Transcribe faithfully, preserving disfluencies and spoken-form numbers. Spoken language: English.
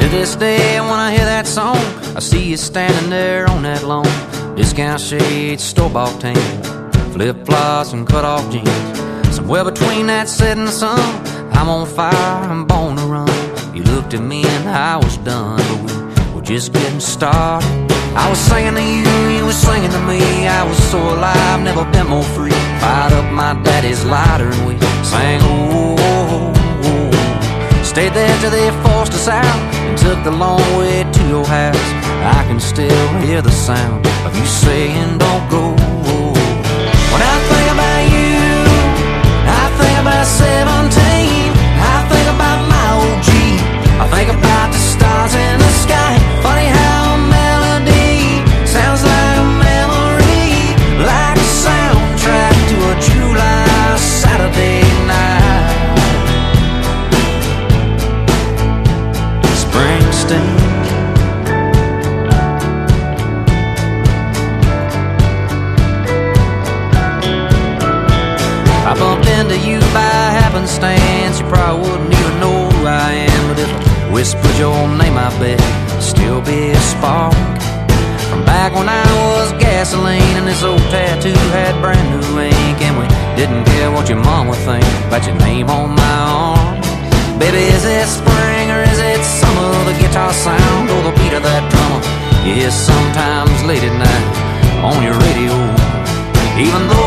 this day, when I hear that song, I see you standing there on that lawn. Discount shades, store-bought tan, flip-flops and cut-off jeans. Somewhere between that setting sun, I'm on fire, I'm born to run. You looked at me and I was done, but we were just getting started. I was singing to you, you were singing to me. I was so alive, never been more free. Fired up my daddy's lighter and we sang, oh, oh, oh. Stayed there till they forced us out and took the long way to your house. I can still hear the sound of you saying, don't go. When I think about you, I think about seventeen. I think about my O G. I think about the stars in the sky. Funny how a melody sounds like a memory, like a soundtrack to a July Saturday night. Springsteen. I bumped into you by happenstance. You probably wouldn't even know who I am, but if I whispered your name, I bet it'd still be a spark from back when I was gasoline and this old tattoo had brand new ink, and we didn't care what your mom would think about your name on my arm. Baby, is it spring or is it summer? The guitar sound or the beat of that drummer you hear sometimes late at night on your radio. Even though